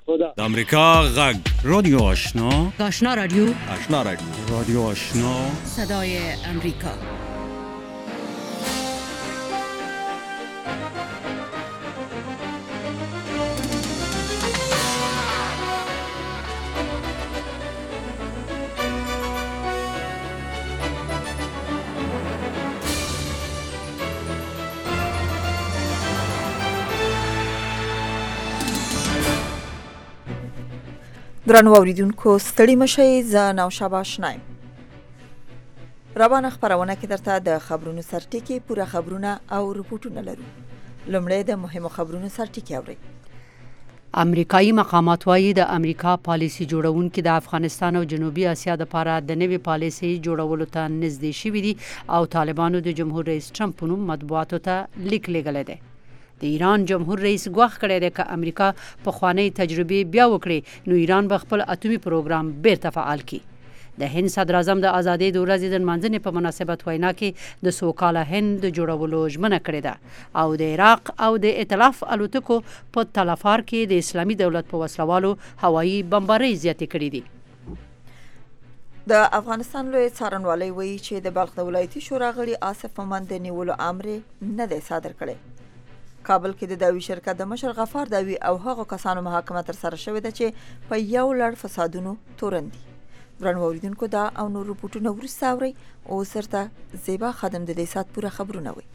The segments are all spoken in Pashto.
خدا. د امریکا غږ رادیو آشنا، آشنا رادیو، آشنا رادیو، رادیو آشنا، صدای امریکا. درنو اوریدونکو ستړي مشئ، زه نوشابه آشنایم. روانه خبرونه کې درته د خبرونو سرټکی پوره خبرونه او رپورټونه لرو. لومړی د مهمو خبرونو سرټکی اورئ. امریکایي مقامات وايي د امریکا پالیسي جوړونکي د افغانستان او جنوبي اسیا لپاره د نوې پالیسي جوړولو ته نږدې شوي دي او طالبانو د جمهور رئیس ټرمپ په نوم مطبوعاتو ته لیک لیږلی دی. د ایران جمهور رئیس ګواښ کړی دی که امریکا په خوانی تجربې بیا وکړي نو ایران به خپل اټومي پروګرام بیرته فعال کړي. د هند صدر اعظم د ازادۍ د ورځې د نمانځنې په مناسبت وینا کې د سوکاله هند د جوړولو ژمنه کړې ده او د عراق او د ائتلاف الوتکو په تلفار کې د اسلامي دولت په وسلوالو هوایي بمبارۍ زیاتې کړې دي. د افغانستان لوی څارنوالۍ وایي چې د بلخ د ولایتي شورا غړي آصف مومند د نیولو امر نه دی صادر کړی. کابل کې د داوی شرکت د مشر غفار داوی او هغو کسانو محاکمه تر سره شوې ده چې په یو لړ فسادونو تورن دي. درنو اوریدونکو دا او نور رپورټونه وروسته اورئ. اوس ورته زیبا خادم د دې ساعت پوره خبرونه وایي.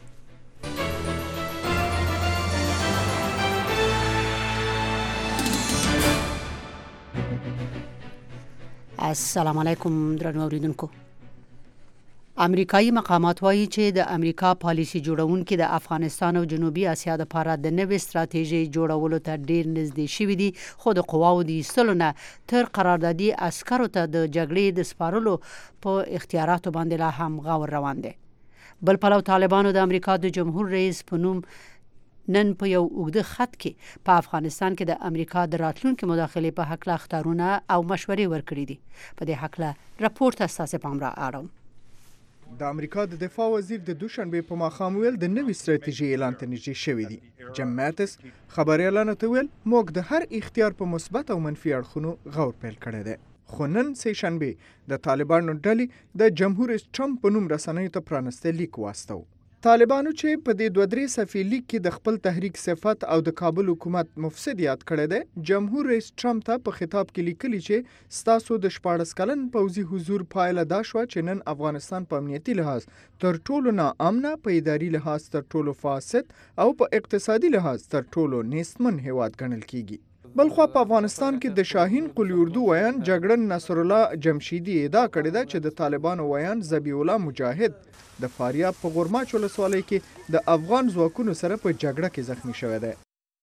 السلام علیکم درنو اوریدونکو. امریکایي مقامات وایي چې د امریکا پالیسي جوړونکي د افغانستان او جنوبي اسیا لپاره د نوې ستراتیژي جوړولو ته ډیر نږدې شوي دي خو د قواو د ایستلو نه تر قراردادي عسکرو ته د جګړې د سپارلو په اختیاراتو باندې لا هم غور روان دی. بل پلو طالبانو د امریکا د جمهور رئیس په نوم نن په یو اوږده خط کې په افغانستان کې د امریکا د راتلونکي مداخلې په حق له اخطارونه او مشورې ورکړي دي. په دې حق له راپورټ تاسو پام را اړوم. د امریکا د دفاع وزیر د دوشنبه په ماښام ویل د نوې ستراتیژي اعلان ته نږدې شوی دی. جیم ماتس خبريالانو ته ویل موږ د هر اختیار په مثبت او منفي اړخونو غور پیل کړی دی. خو نن سه شنبه د طالبانو ډلې د جمهور رئیس ټرمپ په نوم رسنیو ته پرانسته لیک واستو. طالبانو چې په دې 2-3 صفحې لیک کې د خپل تحریک صفت او د کابل حکومت مفسد یاد کړی دی، جمهور رئیس ټرمپ ته په خطاب کې لیکلي چې ستاسو د 14 کلن پوځي حضور پایله دا شوه چې نن افغانستان په امنیتي لحاظ تر ټولو ناامنه، په اداري لحاظ تر ټولو فاسد او په اقتصادي لحاظ تر ټولو نیستمن هیواد ګڼل کیږي. بلخوا په افغانستان کې د شاهین قلی اردو ویان جګړن نصر الله جمشیدی ادعا کړې ده چې د طالبانو ویان ذبیح الله مجاهد د فاریاب په غورماچ ولسوالۍ کې د افغان ځواکونو سره په جګړه کې زخمی شوی دی.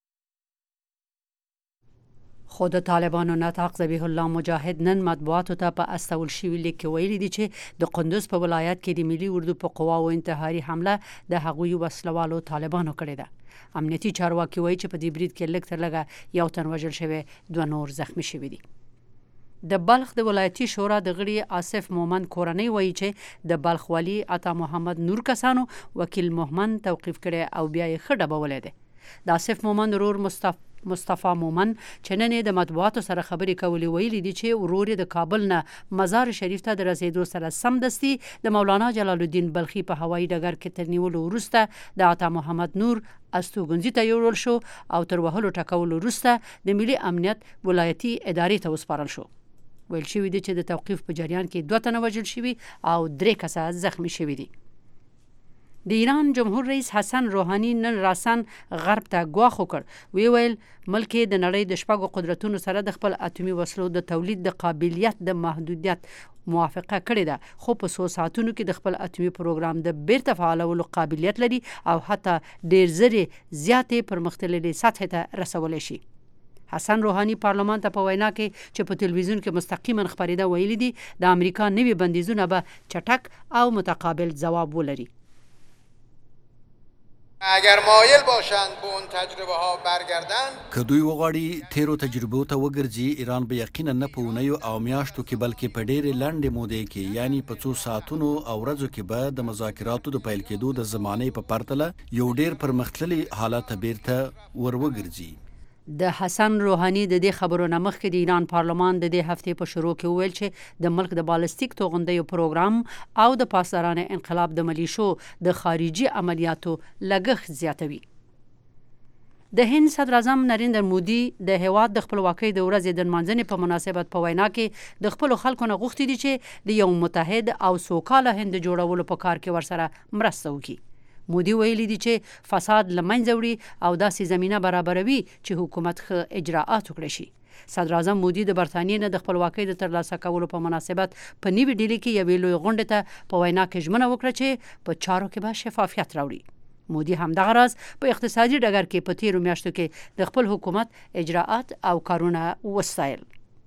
خود طالبانو نطاق ذبیح الله مجاهد نن مطبوعاتو ته په استول شوي لیک کې ویلي دي چې د قندوز په ولایت کې د ملي اردو په قواو انتحاري حمله د هغوی وسلوالو طالبانو کړې ده. امنیتي چارواکي وایي چې په دې برید کې لږ تر لږه یو تن وژل شوی، 2 نور زخمی شوي دي. د بلخ د ولایتي شورا د غړي آصف مومند کورنۍ وایي چې د بلخ والی عطا محمد نور کسانو وکیل مومند توقیف کړي او بیا یې ښه ډبولی دی. د آصف مومند ورور مصطفی مومن چې نن د مطبوعاتو سره خبرې کولې ویلي دي چې ورور د کابل نه مزار شریف ته د رسیدو سره سمدستي د مولانا جلال الدین بلخي په هوایي ډګر کې تر نیولو وروسته د عطا محمد نور استوګنځي ته یوړل شو او تر وهلو ټکولو وروسته د ملي امنیت ولایتي ادارې ته وسپارل شو. ویل شوي دي چې د توقیف په جریان کې 2 تنه وژل شوي او 3 کسه زخمی شوي دي. د ایران جمهور رئیس حسن روحانی نن راسن غرب ته ګواښ وکړ. ویل ملک د نړۍ د 4 قدرتونو سره د خپل اټومي وسلو د تولید د قابلیت د محدودیت موافقه کړې ده، خو په 100 ساعتونو کې د خپل اټومي پروګرام د بیرته فعالولو قابلیت لري او حتی ډیر زره زیاتې پرمختللې سطح ته رسولی شي. حسن روحانی پارلمان ته په وینا کې چې په تلویزیون کې مستقیما خبرېده ویلي دي د امریکا نوي بندیزونه به چټک او متقابل ځواب ولري. اگر مایل باشند به اون تجربه ها برگردن که دوی وغواړي تیرو تجربو ته وګرځي، ایران به یقینا نه په اونیو او میاشتو کې بلکې په ډېرې لنډې مودې کې یعنی په 2 ساعتونو او ورځو کې به د مذاکراتو د پیل کېدو د زمانې په پرتله یو ډېر پرمختللی حالت بیرته ور وګرځي. د حسن روحاني د دې خبرو نه مخکې د ایران پارلمان د دې هفتې په شروع کې وویل چې د ملک د بالستیک توغندیو پروګرام او د پاسدارانه انقلاب د ملیشو د خارجي عملیاتو لګښت زیاتوي. د هند صدر اعظم نریندر مودي د هیواد د خپلواکۍ د ورځې د نمانځنې په مناسبت په وینا کې د خپل خلکو نه غوښتي دي چې د یو متحد او سوکاله هند جوړولو په کار کې ورسره مرسته وکړي. مودي ویلي دي چې فساد له منځه وړي او داسې زمینه برابروي چې حکومت ښه اجراءات وکړي شي. صدر اعظم مودي د برتانیې نه د خپلواکۍ د ترلاسه کولو په مناسبت په نیوي ډیلي کې یوې لوی غونډې ته په وینا کې ژمنه وکړه چې په چارو کې به شفافیت راوړي. مودي همدغه راز په اقتصادي ډګر کې په تیرو میاشتو کې د خپل حکومت اجراءات او کارونه وستایل.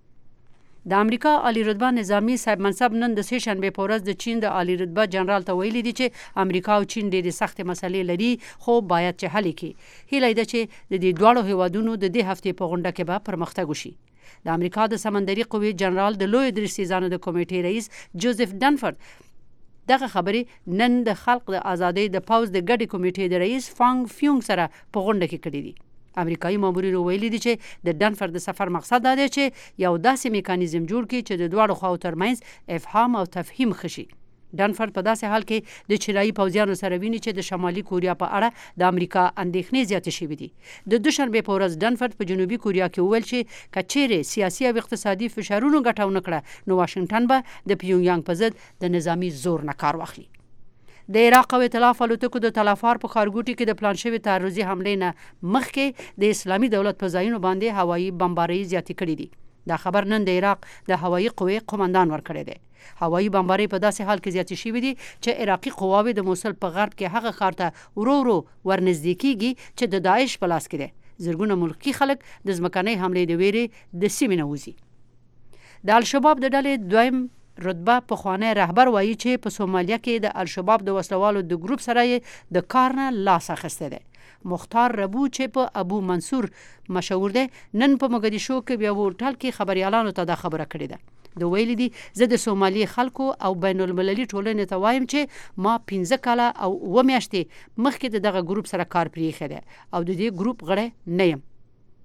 د امریکا عالی رتبه نظامی صاحب منصب نن د سه شنبه په ورځ د چین د عالی رتبه جنرال ته ویلي دي چې امریکا او چین ډېرې سختې مسلې لري خو باید چې حل کړي. هیله ده چې د دې دواړو هیوادونو د دې هفتې په غونډه کې به پرمختګ وشي. د امریکا د سمندري قوې جنرال د لوی درې سیزانو د کمیټې رئیس جوزف ډنفورد دغه خبرې نن د خلق د ازادۍ د پوز د ګډې کمیټې د رئیس فانګ فیونګ سره په غونډه کې کړې دي. امریکایي مامورینو ویلي دي چې د ډنفورد د سفر مقصد دا دی چې یو داسې میکانیزم جوړ کړي چې د دواړو خواو ترمنځ افهام او تفهیم خشي. ډنفورد په داسې حال کې د چینایي پوځیانو سره ویني چې د شمالي کوریا په اړه د امریکا اندېښنې زیاتې شوې دي. د دوشنبه په ورځ ډنفورد په جنوبي کوریا کې وویل چې کچېرې سیاسي او اقتصادي فشارونو ګټه ونه کړه نو واشنگټن به د پیونګیانګ په ضد د نظامی زور نه کار واخلي. د عراق او ائتلاف الوتکو د تلافار په خارګوټي کې د پلان شوی تعرضي حملې نه مخکې د اسلامي دولت په ځایونو باندې هوایي بمبارۍ زیاتې کړې دي. دا خبر نن د عراق د هوایي قوې قومندان ورکړی دی. هوایي بمبارۍ په داسې حال کې زیاتې شوې دي چې عراقي قواوې د موصل په غرب کې هغه ښار ته ورو ورو ورنږدې کیږي چې د داعش په لاس کې دی. زرګونه ملکي خلک د ځمکنۍ حملې د ویرې د سیمې نه وځي. د الشباب د ډلې دویم رتبه پخوانی رهبر وایي چې په سومالیا کې د الشباب د وسلوالو د ګروپ سره یې د کار نه لاس اخیستی دی. مختار ربو چې په ابو منصور مشهور دی نن په مقدشو کې بیا هوټل کې خبريالانو ته دا خبره کړې ده. د ویلي دي زه د سومالي خلکو او بین المللي ټولنې ته وایم چې ما 15 کاله او 2 میاشتې مخکې د دغه ګروپ سره کار پرېښی دی او د دې ګروپ غړی نه یم.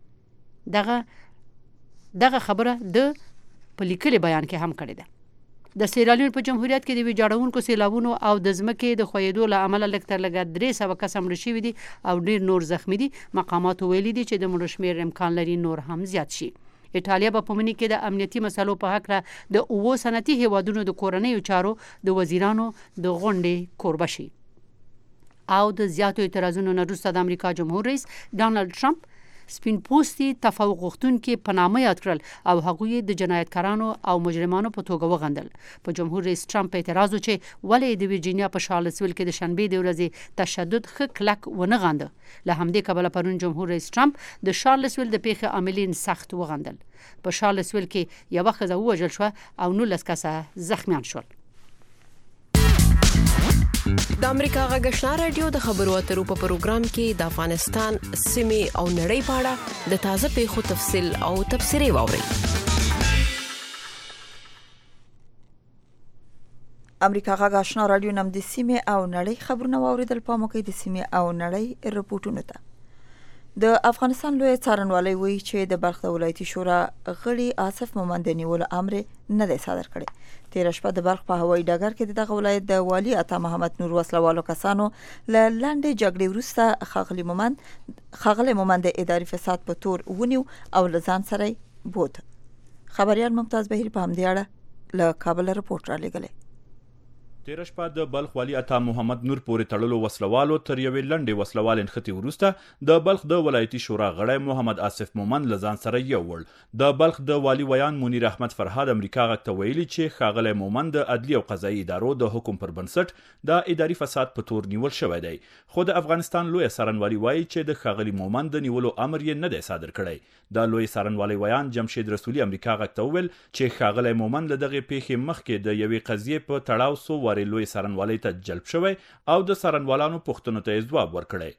دغه خبره د په لیکلي بیان کې هم کړې ده. د سیرالیون په جمهوریت کې د ویجاړونکو سیلابونو او د ځمکې د ښویېدو له امله لږ تر لږه 300 کس مړه شوي دي او ډېر نور زخمي دي. مقاماتو ویلي دي چې د مړو شمېر امکان لري نور هم زیات شي. ایټالیا به په مني کې د امنیتي مسلو په هکله د 9 صنعتي هیوادونو د کورنیو چارو د وزیرانو د غونډې کوربه شي. او د زیاتو اعتراضونو نه وروسته د امریکا جمهور رئیس ډانلډ ټرمپ سپین پوستي تفوق غوښتونکي په نامه یاد کړل او هغوی د جنایتکارانو او مجرمانو په توګه وغندل. په جمهور رئیس ټرمپ اعتراض و چې ولې د ویرجینیا په شارلسویل کې د شنبې د ورځې تشدد ښه کلک ونه غانده. له همدې کبله پرون جمهور رئیس ټرمپ د شارلسویل د پیښې عاملین سخت وغندل. په شارلسویل کې یوه ښځه ووژل شوه او 19 کسه زخمیان شول. د امریکا غږ آشنا رادیو د خبرو اترو په پروګرام کې د افغانستان سیمې او نړۍ په اړه د تازه پیښو تفصیل او تبصرې واورئ. امریکا غږ آشنا رادیو نم د سیمې او نړۍ خبرونه واوریدل. پام وکړئ د سیمې او نړۍ رپورټونو ته. د افغانستان لوی څارنوالۍ وایي چې د بلخ د ولایتي شورا غړي آصف مومند د نیولو امر نه دی صادر کړی. تیر شپه د بلخ په هوایي ډګر کې د دغه ولایت د والي عطا محمد نور وسلوالو کسانو له لنډې جګړې وروسته ښاغلی مومند د اداري فساد په تور ونیو او له ځان سره یې بوت. خبریال ممتاز بهیر په همدې اړه له کابل رپورټ رالیږلی. تیر شپه د بلخ والی عطا محمد نور پورې تړلو وسلوالو تر یوې لنډې وسلوال انختی وروسته د بلخ د ولایتي شورا غړی محمد آصف مومند له ځان سره یووړ. د بلخ د والی ویان منیر احمد فرهاد امریکا غږ ته ویلي چې ښاغلی مومند د عدلي او قضایي ادارو د حکم پر بنسټ د اداري فساد په تور نیول شوی دی. خو د افغانستان لوی څارنوالي وایي چې د ښاغلي مومند د نیولو امر یې نه دی صادر کړی. د لوی څارنوالي ویان جمشید رسولي امریکا غږ ته وویل چې ښاغلی مومند له دغې پیښې مخکې د یوې قضیې په تړاو څو لوی څارنوالۍ ته جلب شوی او د څارنوالانو پوښتنو ته ځواب ورکړی.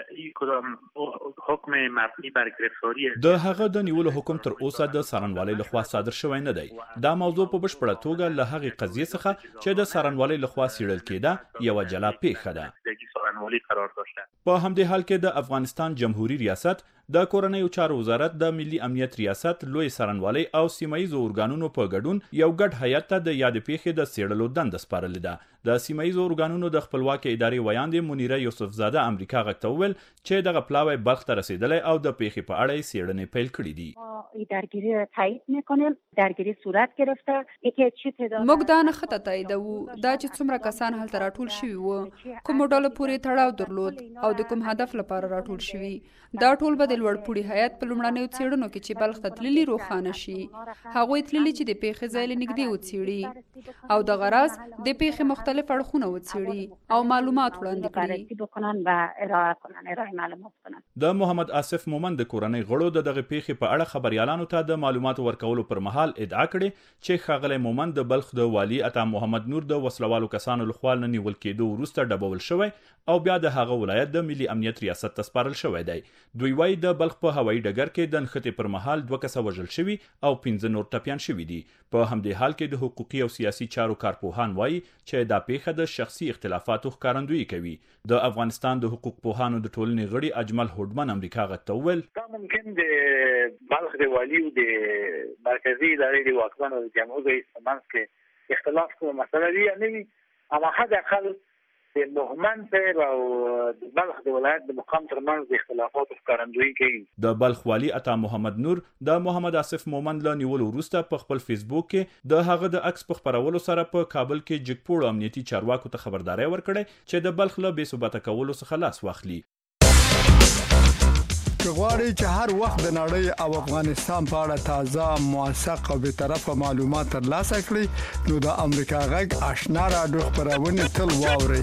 د هغه د نیولو حکم تر اوسه د څارنوالۍ لخوا صادر شوی نه دی. دا موضوع په بشپړه توګه له هغې قضیې څخه چې د څارنوالۍ لخوا څیړل کېده یوه جلا پیښه ده. په همدې حال کې د افغانستان جمهوریت ریاست د کورنیو چارو وزارت د ملي امنیت ریاست لوی څارنوالۍ او سیمایي ارګانونو په ګډون یو ګډ هیئت ته د یاد پیښې د څېړلو دنده سپارلې ده. د سیمایي ارګانونو د خپلواکۍ ادارې ویاندې منیره یوسفزاده امریکا غږ ته وویل چې دغه پلاوی بلخ ته رسیدلی او د پیښې په اړه یې څېړنې پیل کړي دي. درگیری را تایید میکنیم. درگیری صورت گرفته. یکی چی تعداد موږ دا نه خطه تاییدوو دا چې څومره کسان هلته راټول شوي وو، کوم ډول پورې تړاو درلود او د کوم هدف لپاره راټول شوي. دا ټول به د لوړپوړي هیئت په لومړنیو څېړنو کې چې بلخ ته تللي روښانه شي. هغوی تللي چې د پیښې ځای له نږدې وڅېړي او د غرض د پیښې مختلف اړخونه وڅېړي او معلومات وړاندې کړي. د محمد آصف مومند د کورنۍ غړو د دغه پیښې په اړه خبريالانو ته د معلوماتو ورکولو پر مهال ادعا کړې چې ښاغلی مومند د بلخ د والي عطا محمد نور د وسلوالو کسانو لخوا نه نیول کېدو وروسته ډبول شوی او بیا د هغه ولایت د ملي امنیت ریاست ته سپارل شوی دی. دوی وایي د بلخ په هوایي ډګر کې د نښتې پر مهال 2 کسه وژل شوي او 15 نور ټپیان شوي دي. په همدې حال کې د حقوقي او سیاسي چارو کارپوهان وایي چې دا پیښه د شخصي اختلافاتو ښکارندویي کوي. د افغانستان د حقوق پوهانو د ټولنې غړي اجمل هوډمن امریکا غږ ته وویل دا ممکن د بلخ د والي او د مرکزي ادارې د واکمنو د جمهور رئیس په منځ کې اختلاف کومه مسله وي نه وي، اما حد اقل د مومند او د بلخ د ولایت د مقام ترمنځ د اختلافاتو ښکارندویي کوي. د بلخ والي عطا محمد نور د محمد آصف مومند له نیولو وروسته په خپل فیسبوک کې د هغه د عکس په خپرولو سره په کابل کې جګپوړو امنیتي چارواکو ته خبرداري ورکړې چې د بلخ له بې ثباته کولو څخه لاس واخلي. غواړئ چې هر وخت د نړۍ او افغانستان په اړه تازه، موثق او بیطرفه معلومات ترلاسه کړئ نو د امریکا غږ آشنا رادیو خبرونه تل واورئ.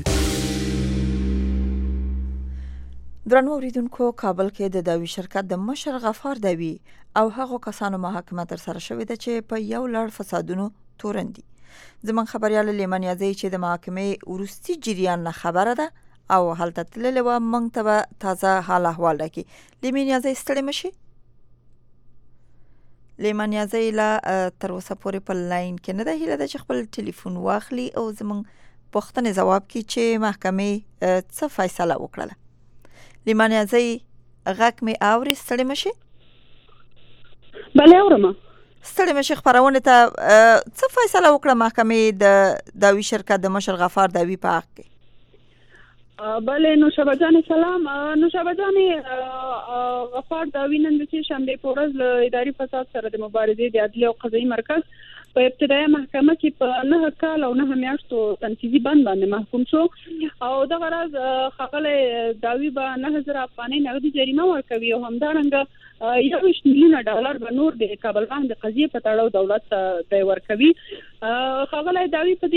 درنو اوریدونکو، کابل کې د داوی شرکت د مشر غفار داوی او هغو کسانو محاکمه تر سره شوې ده چې په یو لړ فسادونو تورن دي. زموږ خبريال لیمانیازي چې د محاکمې ورستي جریان نه خبره ده او هلته تللی و، موږ ته به تازه حال احوال راکړي. لیمانیازي ستړي مشي. لیمانیازي لا تر اوسه پورې په لاین کې نه ده. هیله ده چې خپل ټلیفون واخلي او زموږ پوښتنې ځواب کړي چې محکمې څه فیصله وکړله. لیمانیازي غږ مې اوري. ستړي مشي. بله اورم. ستړي مشي. خبرونه ته څه فیصله وکړه محکمې د داوی شرکت د مشر غفار داوی په حق کې؟ بله نوشابه جان سلام. نوشابه جان غفار داوی نن د شنبه په ورځ له اداري فساد سره د مبارزې د عدلي او قضایي مرکز په ابتدایي محکمه کې په 9 کال او 9 میاشتو تنفیذي بند باندې محکوم شو او د غرض خغله داوی به 9000 افغانۍ نغدي جریمه ورکوي او همدارنګه $1 میلیون به نور د کابل بانک د قضیې په تړاو دولت ته ورکوي. خغله داوی په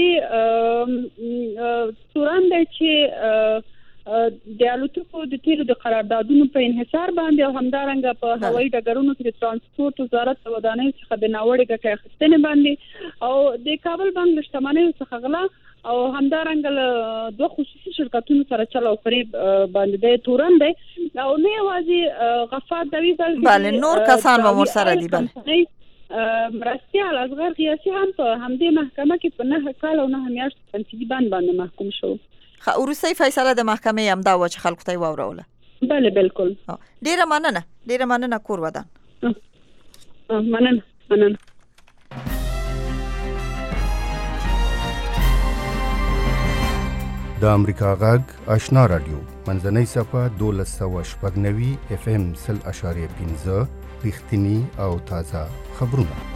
دې تورن دی چې د الوتکو د تیلو د قراردادونو په انحصار باندې او همدارنګه په هوایي ډګرونو کې د ترانسپورت وزارت د ودانیو څخه د ناوړه ګټې اخیستنې باندې او د کابل بانک د شتمنیو څخه غلا او همدارنګه دوه خصوصي شرکتونو سره چل او فریب باندې د تورن دی او نه یوازې غفار داوی بله نور کسان هم ورسره دي. بله مرستیال اصغر قیاسي هم په همدې محکمه کې په 9 کال او 9 میاشتو تنفیذي بند باندې محکوم شو. وروستۍ فیصله د محکمې هم دا و چې خلکو ته یې واوروله. بله بالکل. ډیره مننه کور ودان. مننه. د امریکا غږ آشنا رادیو منځنۍ صفحه 1290 FM 0.5 رښتینی او تازه خبرونه.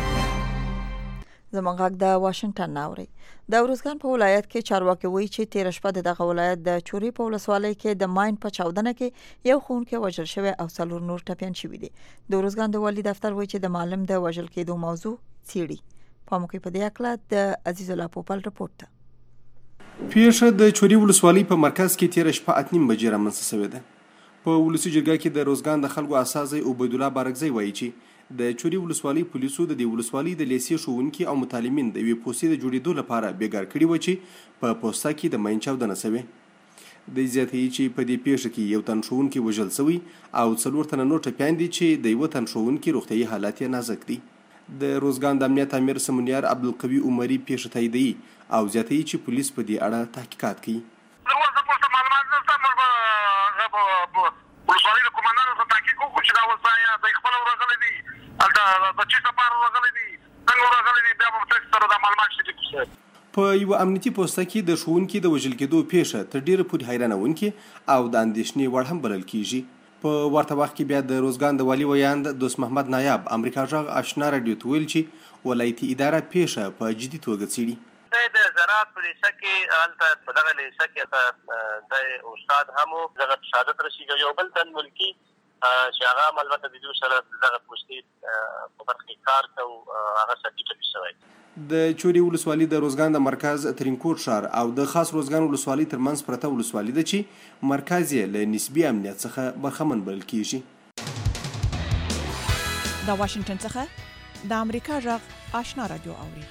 زموږ غږ د واشنگټن ناوړي. د ورزګان په ولایت کې چارواکي وایي چې 13 شپه دغه ولایت د چوري په ولسوالۍ کې د ماین په چاودنه کې یو ښوونکی وژل شوی او 4 نور ټپیان شوي دي. د ورزګان د والي دفتر وایي چې د معلم د وژل کېدو موضوع څېړي. په موقع په دې اړه د عزیز الله پوپل رپورټ. پیښه د چوري ولسوالۍ په مرکز کې 13 شپه 8:30 بجې رامنځته شوې ده. په ولسی جرګه کې د روزګان د خلکو اساسي عبید الله بارکزی وایي چې د چوري ولسوالۍ پولیسو د ولسوالۍ د لیسې ښوونکي او متعلمین د وی پوسټ د جوړېدو لپاره بیګار کړي و چې په پوسټه کې د ماین چاودنه شوې. د زیاتې چې په دې پیښه کې یو تن ښوونکي وژل شوی او 4 تن نور ټپیان دي چې د یو تن ښوونکي روغتیايي حالت یې نازک دي. د روزګان د امنیت امیر سمونیار عبدالقوی عمری پیښه تاییدوي او زیاتې چې پولیس په دې اړه تحقیقات کوي. ولسوالۍ د کومندانانو سره تحقیق د چې لپاره راغلي دي څنګه راغلي دي بیا به تاسو سره د معلومات شریک په یو امنیتي پوسټه کې د ښوونکي د وژل کېدو پیښه تر ډیره پورې حیرانونکې او د اندېښنې وړ هم بلل کېږي. په ورته وخت کې بیا د روزګان د والي ویاند دوست محمد نایاب امریکا غږ آشنا راډیو ته ویل چې ولایتي اداره پیښه په جدي توګه څېړي. د زراعت په لیسه کې هلته په دغه لیسه کې د استاد هم دغه شهادت رسېږي یو بل تن ملکي چې هغه هم البته د دوی سره دغه پوستې په برخه کې کار کوي هغه سرټیفیکټ شوی. د چوري ولسوالي د روزګان د مرکز ترینکوټ ښار او د خاص روزګان ولسوالي ترمنځ پرته ولسوالي ده چې مرکز یې له نسبي امنیت څخه برخمن بلل کېږي. د واشنگټن څخه د امریکا غږ آشنا راډیو اوري.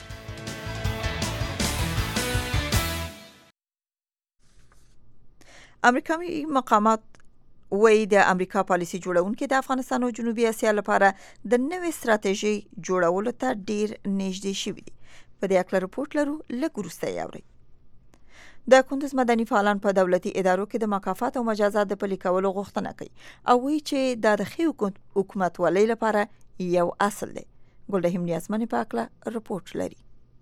امریکایي مقامات وایي د امریکا پالیسي جوړونکي د افغانستان او جنوبي اسیا لپاره د نوې ستراتیژي جوړولو ته ډیر نږدې شوي دي. په دې اړه رپورټ لرو، لږ وروسته یې اورئ. د کندوز مدني فعالان په دولتي ادارو کې د مکافات او مجازات د پلي کولو غوښتنه کوي او وایي چې دا د ښې حکومتولۍ لپاره یو اصل دی. ګلرحیم نیازمن په اړه رپورټ لري.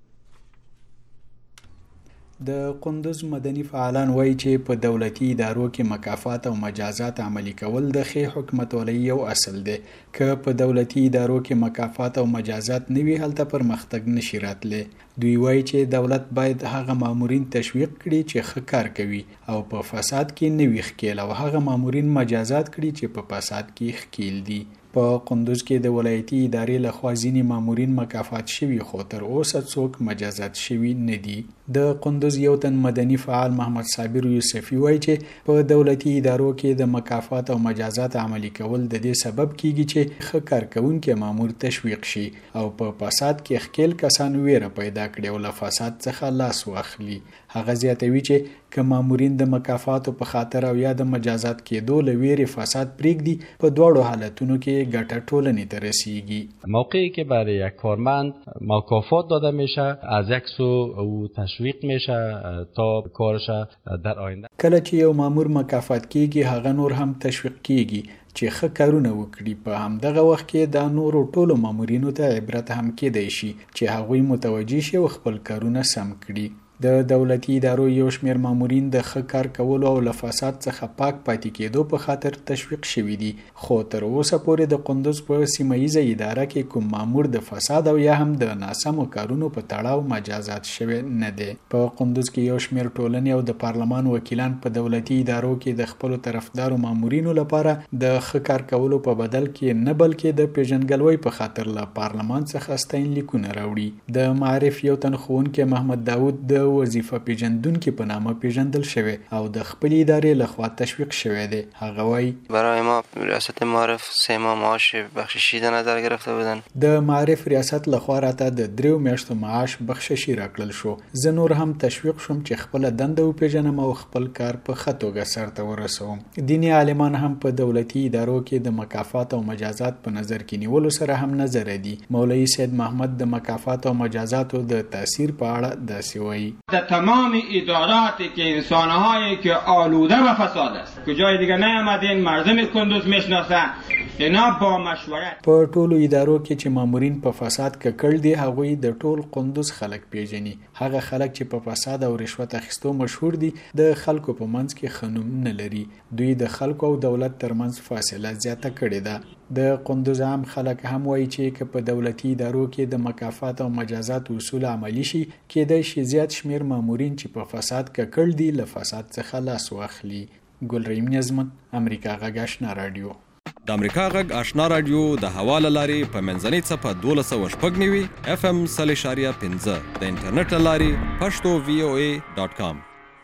د کندوز مدني فعالان وایي چې په دولتي ادارو کې مکافات او مجازات عملي کول د ښې حکومتولۍ یو اصل دی. که په دولتي ادارو کې مکافات او مجازات نه وي هلته پرمختګ نشي راتلی. دوی وایي چې دولت باید هغه مامورین تشویق کړي چې ښه کار کوي او په فساد کې نه وي ښکیل او هغه مامورین مجازات کړي چې په فساد کې ښکیل دي. په کندوز کې د ولایتي ادارې لخوا ځینې مامورین مکافات شوي خو تر اوسه څوک مجازات شوي نه دي. د کندوز یو تن مدني فعال محمد صابر یوسفي وایي چې په دولتي ادارو کې د مکافات او مجازات عملي کول د دې سبب کیږي چې ښه کارکوونکي مامور تشویق شي او په فساد کې ښکیل کسان ویره پیدا کړي او له فساد څخه لاس واخلي. هغه زیاتوي چې که مامورین د مکافاتو په خاطر او یا د مجازات کېدو له ویرې فساد پرېږدي په دواړو حالتونو کې گټه ټولنی ته رسیږي. موقعی که برای یک کارمند مکافات داده میشه از یک سو او تشویق میشه تا کارش در آینده. کله چې یو مامور مکافات کیږي هغه نور هم تشویق کیږي چې ښه کارونه وکړي. په همدغه وخت کې دا نورو ټولو مامورینو ته عبرت هم کېدای شي چې هغوی متوجه شي او خپل کارونه سم کړي. د دولتي ادارو یو شمېر مامورین د ښه کار کولو او له فساد څخه پاک پاتې کېدو په خاطر تشویق شوي دي خو تر اوسه پورې د کندوز په سیمهییزه اداره کې کوم مامور د فساد او یا هم د ناسمو کارونو په تړاو مجازات شوی نه دی. په کندوز کې یو شمېر ټولنې او د پارلمان وکیلان په دولتي ادارو کې د خپلو طرفدارو مامورینو لپاره د ښه کار کولو په بدل کې نه بلکې د پیژنګلوۍ په خاطر له پارلمان څخه ستاینلیکونه راوړي. د معارف یو تن ښوونکی محمد داود د وظیفه پیژندونکي په نامه پیژندل شوی او د خپل ادارې لخوا تشویق شوی دی. هغه وایي برای ما ریاست معارف 3 ماه معاش بخششی در نظر گرفته بودن. د معارف ریاست لخوا راته د 3 میاشتو معاش بخششی راکړل شو. زه نور هم تشویق شوم چې خپل دنده وپیژنم او خپل کار په ښه توګه سرته ورسوم. دیني عالمان هم په دولتي ادارو کې د مکافات او مجازات په نظر کې نیولو سره هم نظر دي. مولوی سید محمد د مکافات او مجازاتو د تاثیر په اړه داسې وایي. در تمام اداراتی که انسانهایی که آلوده و فساد است که جای دیگه نیامدین مردم کندوز میشناسن اینا با مشورت په ټولو ادارو کې چې مامورین په فساد ککړ دي هغوی د ټول کندوز خلک پیژني. هغه خلک چې په فساد او رشوت اخیستو مشهور دي د خلکو په منځ کې خنوم نه لري. دوی د خلکو او دولت ترمنځ فاصله زیاته کړې ده. د کندوز عام خلک هم وایي چې که په دولتي ادارو کې د مکافات او مجازات اصول عملی شي کېدای شي زیات شمیر مامورین چې په فساد ککړ دي له فساد څخه لاس واخلي. ګلرحیم نیازمن، امریکا غږ آشنا راډیو. د امریکا غږ آشنا راډیو د حواله لارې په منځنۍ څپه 1290 FM 3.15 د انټرنیټ لارې pashto.voa.com.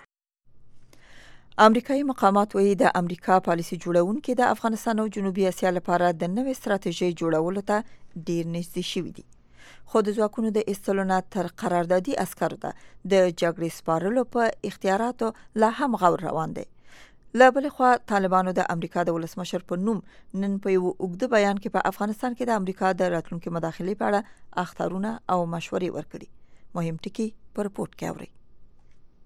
امریکایي مقامات وایي د امریکا پالیسي جوړونکي د افغانستان او جنوبي اسیا لپاره د نوې ستراتیژۍ جوړولو ته ډیر نږدې شوي دي. خو د ځواکونو د ایستلو نه تر قراردادي عسکرو ته د جګړې سپارلو په اختیاراتو لا هم غور روان دی. له بلې خوا طالبانو د امریکا د ولسمشر په نوم نن په یو اوږده بیان کې په افغانستان کې د امریکا د راتلونکي مداخلې په اړه اخطارونه او مشورې ورکړي. مهم ټکي په رپورټ کې اورئ.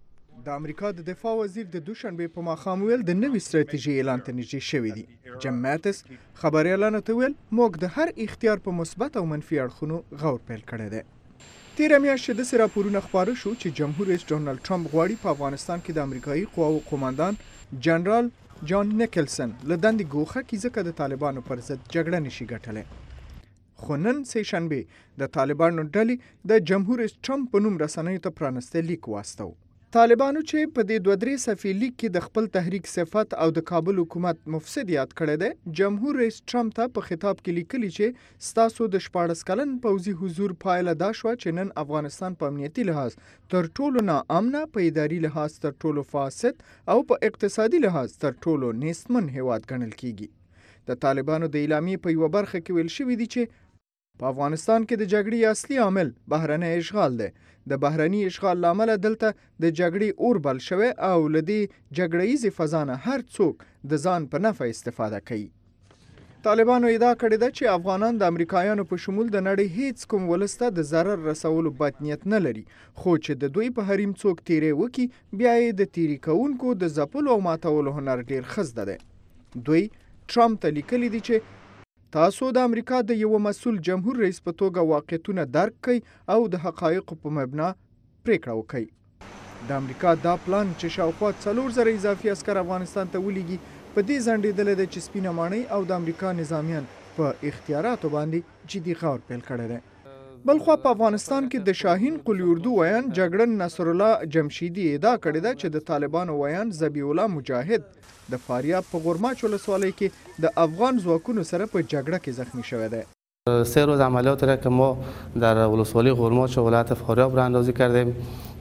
د امریکا د دفاع وزیر د دوشنبه په ماښام ویل د نوې ستراتیژي اعلان ته نږدې شوی دی. جیم ماتس خبريالانو ته ویل موږ د هر اختیار په مثبت او منفي اړخونو غور پیل کړی دی. تیره میاشت د راپورونه خبره شو چې جمهور رئیس ډونالد ټرمپ غواړي په افغانستان کې د امریکایي قواو قوماندان جنرال جان نیکلسن له دندې ګوښه کړي ځکه د طالبانو پر ضد جګړه نشي ګټلی. خو نن سه شنبه د طالبانو ډلې د جمهور رئیس ټرمپ په نوم رسنیو ته پرانسته لیک واستو. طالبانو چې په دې 2-3 صفحې لیک کې د خپل تحریک صفت او د کابل حکومت مفسد یاد کړی دی، جمهور رئیس ټرمپ ته په خطاب کې لیکلي چې ستاسو د 14 کلن پوځي حضور پایله دا شوه چې نن افغانستان په امنیتي لحاظ تر ټولو ناامنه، په اداري لحاظ تر ټولو فاسد او په اقتصادي لحاظ تر ټولو نیستمن هیواد ګڼل کیږي. د طالبانو د اعلامیې په یوه برخه کې ویل شوي دي چې په افغانستان کې د جګړې اصلي عامل بهرنی اشغال دی. د بهرني اشغال لامل دلته د جګړې اور بل شوی او لدی جګړه‌ییزې فضا نه هر څوک د ځان په نفع استفاده کوي. طالبانو ادعا کړې ده چې افغانان د امریکایانو په شمول د نړۍ هیڅ کوم ولسته د ضرر رسولو بد نیت نه لري، خو چې د دوی په حریم څوک تیری وکي بیا یې د تیری کوونکو د ځپلو او ماتولو هنر ډیر ښه زده دی. دوی ټرمپ ته لیکلي دي چې تاسو د امریکا د یو مسؤل جمهور رئیس په توګه واقعیتونه درک کړئ او د حقایقو په مبنا پریکړه وکړئ. د امریکا دا پلان چې شاوخوا 4,000 اضافي عسکر افغانستان ته ولیږي په دې ځنډېدلی دی چې سپینه ماڼۍ او د امریکا نظامیان په اختیاراتو باندې جدي غور پیل کړی دی. بلخوا په افغانستان کې د شاهین قلی اردو ویان جګړن نصر الله جمشیدی ادعا کړې ده چې د طالبانو ویان ذبیح الله مجاهد د فاریاب په غورماچ ولسوالۍ کې د افغان ځواکونو سره په جګړه کې زخمی شوی دی. 3 روز عملیات را که ما در ولسوالی غورماچ و ولایت فاریاب را اندازی کردیم،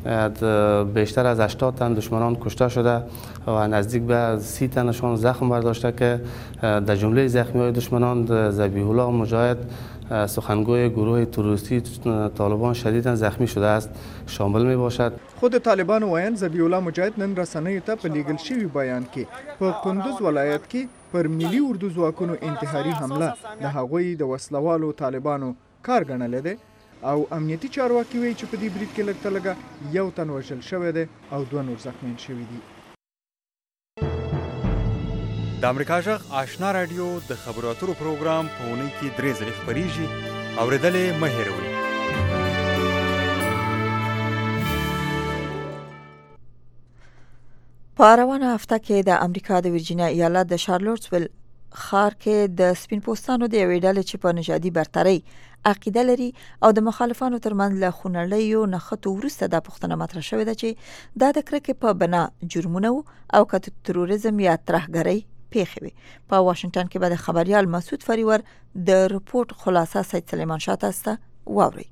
بیشتر از 80 تن دشمنان کشته شده و نزدیک به 30 تنشان زخم برداشته که در جمله زخمی های دشمنان ذبیح الله مجاهد سخنگوی گروه تروریستی طالبان شدیداً زخمی شده است شامل می باشد. خود طالبان ویان ذبیح الله مجاهد نن رسنیو ته په لیږل شوي بیان کې په کندوز ولایت کې پر ملي اردو ځواکونو انتحاري حمله د هغوی د وسلوالو طالبانو کار ګڼلی دی او امنیتي چارواکي وایي چې په دې برید کې لږ لږه 1 تن وژل شوی دی او 2 نور زخمیان شوي دي. د امریکا غږ آشنا رادیو د خبرو اترو پروګرام په اونۍ کې 3 ځلې خپریږي، اورېدلې مه هېروئ. په روانه هفته کې د امریکا د ورجینیا ایالت د شارلوټسویل ښار کې د سپین پوستانو د یوې ډلې چې په نژادي برترۍ عقیده لري او د مخالفانو ترمنځ له خونړیو نښتو وروسته دا پوښتنه مطرح شوې ده چې دا د کرکې په بنا جرمونه او که د تروریزم یا ترهګرۍ پیښې وي. په واشنگټن کې به د خبريال مسعود فریور د رپورت خلاصه سید سلیمان شاه تاسو ته واوري.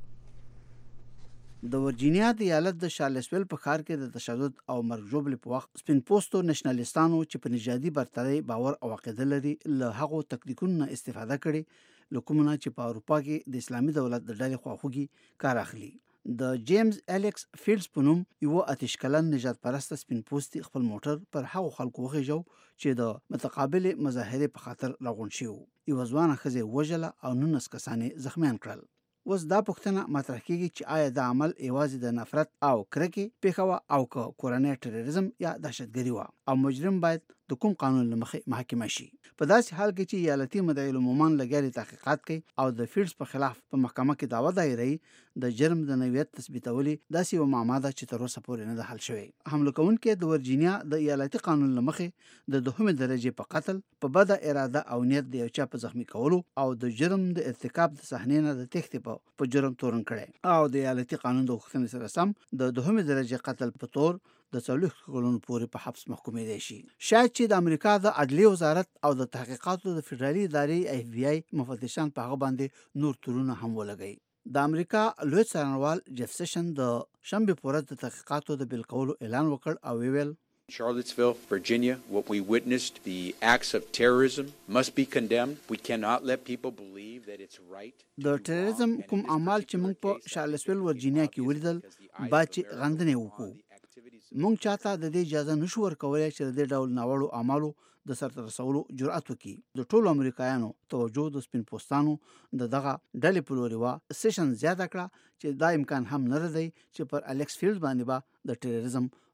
د ورجینیا د ایالت د شارلسویل په ښار کې د تشدد او مرګ ژوبلې په وخت سپین پوستو نېشنلستانو چې په نژادي برترۍ باور او عقیده لري له هغو تکتیکونو نه استفاده کړې له کومه چې په اروپا کې د اسلامي دولت د ډلې خواخوږي کار اخلي. د جیمز الیکس فیلډز په نوم یو آتش کلن نجات پرست سپین پوستي خپل موټر پر هغو خلکو وخیژو چې د متقابل مظاهرې په خاطر راغونډ شوي وو. یوه ځوانه ښځه وژله او 19 کسان زخمیان کړل. اوس دا پوښتنه مطرح کیږي چې آیا دا عمل یوازې د نفرت او کرکې پیښه او که کورنۍ ټیرریزم یا دهشتګري وه او مجرم باید د کوم قانون له مخې محاکمه شي. په داسې حال کې چې ایالتي مدعي العمومان لګیاري تحقیقات کوي او د فیلډز په خلاف په محکمه کې دعوه دایروي، د جرم د نوعیت تثبیتولي داسې یوه معما ده چې تر اوسه پورې نه ده حل شوی. حمله کوونکی د ورجینیا د ایالتي قانون له مخې د 2مې درجې په قتل، په بده اراده او نیت د یو چا په زخمی کولو او د جرم د ارتکاب د صحنې نه د تښتې په جرم تورن کړی او د ایالتي قانون د غوښتنې سره سم د 2مې درجې قتل په تور د 40 کلونو پورې په حبس محکومېدی شي. شاید چې د امریکا د عدلیې وزارت او د تحقیقاتو د فدرالي ادارې FBI مفتشان په هغه باندې نور تورونه هم ولګوي. د امریکا لوی څارنوال جف سیشن د شنبې په ورځ د تحقیقاتو د پیل کولو اعلان وکړ او ویل Charlottesville, Virginia, what we witnessed, the acts of terrorism must be condemned. We cannot let people believe that it's right. د ټیرریزم کوم اعمال چې موږ په شارلسویل ورجینیا کې ولیدل باید چې غندنې وکړو. موږ چاته د دې اجازه نشو ورکولی چې د دې ډول ناوړو اعمالو د سرته رسولو جرأت وکړي. د ټولو امریکایانو توجه د سپین پوستانو د دغه ډلې په لوري وه. سیشن زیاته کړه چې دا امکان هم نه دی چې پر الیکس فیلډز باندې به د ټیرریزم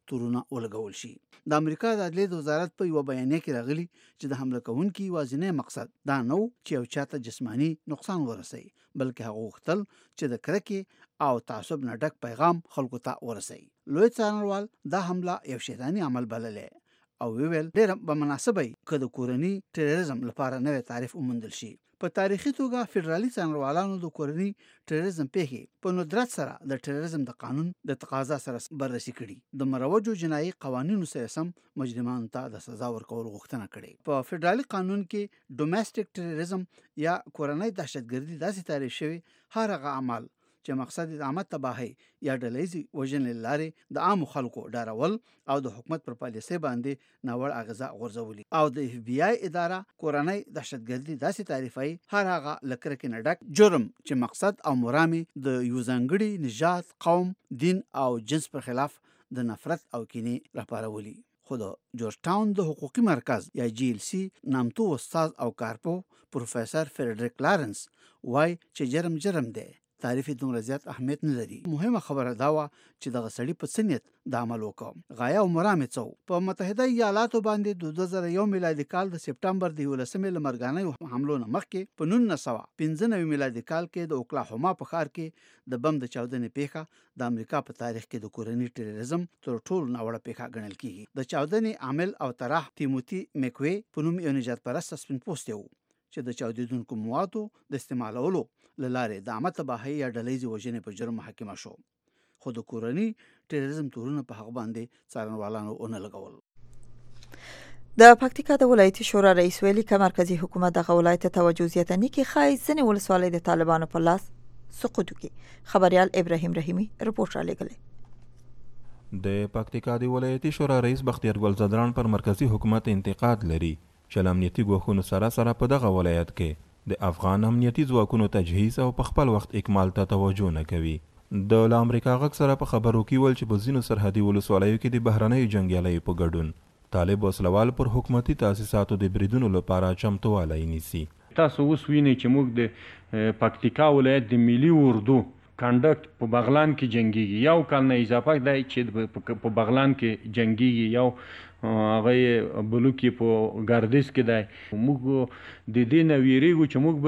تورونه ولګول شي. د امریکا د عدلیې وزارت په یو بیانیه کې راغلي چې د حمله کوونکي یوازینی مقصد دا نه و چې یو چاته جسمانی نقصان ورسوي، بلکې هغه غوښتل چې د کرکې او تعصب نه ډک پیغام خلکو ته ورسوي. لوی څارنوال دا حمله یو شیطاني عمل بللې او ویل ډېر به مناسبه که د کورني ټیرریزم لپاره نوی تعریف وموندل شي. په تاریخي توګه فدرالي څارنوالانو د کورني ټیرریزم پیښې په ندرت سره د ټیرریزم د قانون د تقاضا سره بررسي کړي. د مروجو جنایي قوانینو سره سم مجرمانو ته د سزا ورکول غوښتنه کړې. په فدرالي قانون کې ډومېسټک ټیرریزم یا کورنۍ دهشتګردي داسې تعریف شوی هر هغه عمل چې مقصد د عامه تباهي یا ډلهیزې وژنې لارې د عامو خلکو ډارول او د حکومت پر پالیسۍ باندې ناوړ اغیزه غورځولي. او د اف بی آی اداره کورنۍ دهشتګردي داسې تعریفوي هر هغه له کرکې نه ډک جرم چې مقصد او مرامي د یو ځانګړي نژاد، قوم، دین او جنس پر خلاف د نفرت او کینې راپارولي. خو د جورج ټاون د حقوقي مرکز یا جی ایل سی نامتو استاد او کارپو پروفیسور فریډریک لارنس وای چې جرم دی، تعریف دومره زیات اهمیت نه لري. مهمه خبره دا وه چې دغه سړي په څه نیت د عمل وکړ. غایه او مرام یې څه په متحده ایالاتو باندې د 2001 میلادي کال د سپټمبر د 11 له مرګانیو حملو نه مخکې په 1995 میلادي کال کې د اوکلاهوما په ښار کې د بم د چاودنې پیښه د امریکا په تاریخ کې د کورني ټیرریزم تر ټولو ناوړه پیښه ګڼل کیږي. د چاودنې عامل او طرح تیموتی میکوي په نوم یو نجات پرست سپین پوسټ و چې د چاودیدونکو موادو د استعمالولو له لارې د عامه تباهۍ یا ډلهیزې وژنې په جرم محاکمه شو. خو د کورني ټیرریزم تورونه په هغه باندې څارنوالانو ونه لګول. د پکتیکا د ولایتي شورا رئیس ویلي که مرکزی حکومت دغه ولایت ته توجه زیاته نه کړي ښایي ځینې ولسوالۍ د طالبانو په لاس سقوط وکړي. خبریال ابراهیم رحیمي رپورټ رالیږلی. د پکتیکا د ولایتي شورا رئیس بختیار ګل زدران پر مرکزی حکومت انتقاد لري چې له امنیتي ګواښونو سره په دغه ولایت کې د افغان امنیتي ځواکونو تجهیز او په خپل وخت اکمال ته توجه نه کوي. د امریکا غږ سره په خبرو کې ول چې په ځینو سرحدي ولسوالیو کې د بهرنیو جنګیالیو په ګډون طالب وسلوال پر حکومتي تاسیساتو د بریدونو لپاره چمتووالی نیسي. تاسو اوس وینئ چې موږ د پکتیکا ولایت د ملي اردو کنډکټ په بغلان کې جنګیږي. یو کال نه اضافه دی چې په بغلان کې جنګیږي، یو هغه بلوکي په ګردیز کې دی. موږ د دې نه ویریږو چې موږ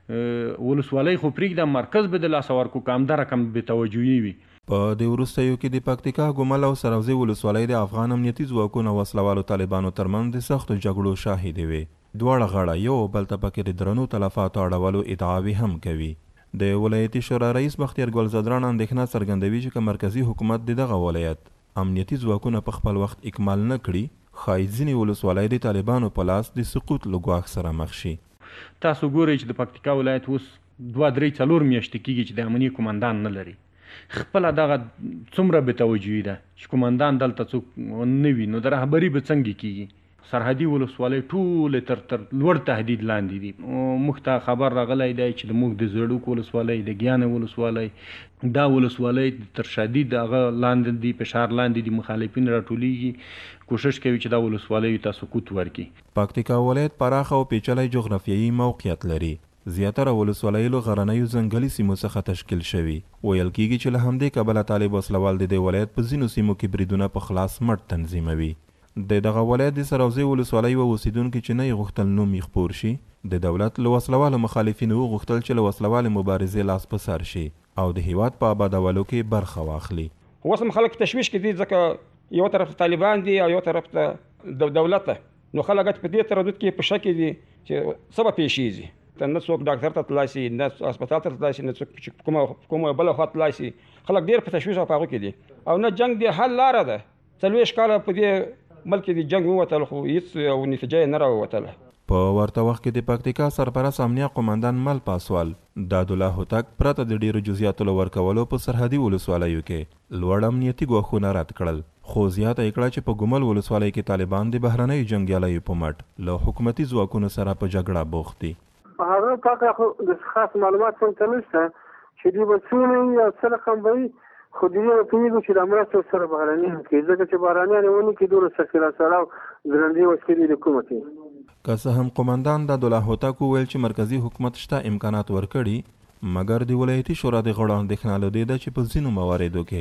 به ولسوالۍ خو پرېږدم مرکز به د لاسه ورکړو که همدا رقم بې توجهي وي. په د وروستیو کې د پکتیکا ګومل او سروزي ولسوالۍ د افغان امنیتي ځواکونو او وسلوالو طالبانو ترمنځ د سختو جګړو شاهدې وې. دواړه غاړه یو بل ته پکې د درنو تلفاتو اړولو ادعاوې هم کوي. د ولایتي شورا رئیس بختیار ګل زدران اندېښنه څرګندوي چې که مرکزی حکومت د دغه ولایت امنیتي ځواکونه په خپل وخت اکمال نه کړي ښایي ځینې ولسوالۍ د طالبانو په لاس د سقوط له ګواښ سره مخ شي. تاسو ګورئ چې د پکتیکا ولایت اوس 2-3-4 میاشتې کېږي چې د امني قمندان نه لري. خپله دغه څومره بې توجهي ده چې قمندان دلته څوک نه وي، نو د رهبري به څنګه کېږي؟ سرحدي ولسوالۍ ټولې تر لوړ تهدید لاندې دي. موږ ته خبر راغلی دی چې د موږ د زړوک ولسوالۍ، د ګیانه ولسوالۍ، دا ولسوالۍ تر شدید هغه لاندې دي، فشار لاندې دي، مخالفین راټولیږي، کوشش کوي چې دا ولسوالیو ته سقوط ورکړي. پکتیکا ولایت پراخه او پیچلی جغرافیایي موقعیت لري. زیاتره ولسوالۍ له غرنیو ځنګلي سیمو څخه تشکیل شوي. ویل کېږي چې له همدې کبله طالب وسلوال د دې ولایت په ځینو سیمو کې بریدونه په خلاص مټ تنظیموي. د دغه ولایت د سروزي ولسوالۍ و اوسیدونکي چې نه یې غوښتل نوم یې خپور شي، د دولت له وسلوالو مخالفینو وغوښتل چې له وسلوالې مبارزې لاس په سر شي او د هیواد په آبادولو کې برخه واخلي. اوس هم خلک تشویش کې دي ځکه یو طرف طالبان دي او یو طرف ته دولت، نو خلک په دې تردد کې په شک دي چې څه به پیښیږي. نه څوک ډاکټر ته تلای شي، نه هسپتال ته تلای شي، نه څوک کومه بله خوا تلای شي. خلک ډېر په تشویش او په هغو کې دي او نه جنګ د حل لاره ده. 40 کاله په دې ملک د جنگ ووتل خو هیڅ او نتیجه نه راووتله. په ورته وخت کې د پکتیکا سرپرست امنیه قمندان مل پاسوال دادالله هوتک پرته د ډیرو جزئیاتو له ورکولو په سرحدي ولسوالیو کې لوړ امنیتي ګواښونه رد کړل، خو زیاته یې کړه چې په ګومل ولسوالۍ کې طالبان د بهرنیو جنګیالیو په مټ له حکومتي ځواکونو سره په جګړه بوخت دي. هغه پاکه خو د خاص معلومات څنګه نشته چې دوی به څونه یا څه رقم وي، خو دوی به پوهېږو چې د مرستو سره بهرنیان کوي، ځکه چې بهرنیان یې ونه کړي دومره سرسره سره او ګرنډې وسلې د کومه کوي. که څه هم قمندان دادالله هوتک وویل چې مرکزي حکومت شته امکانات ورکړي، مګر د ولایتي شورا د غړو اندېښنه له دې ده چې په ځینو مواردو کې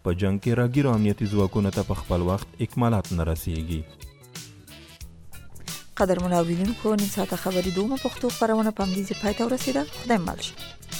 په جنگ کې راګیرو امنیتي ځواکونو ته په خپل وخت اکمالات نه رسیږي. قدر مناورینونکو نن ساعته خبري دومره پښتو خبرونه په همدې ځای پای ته ورسېده. خدای مل شه.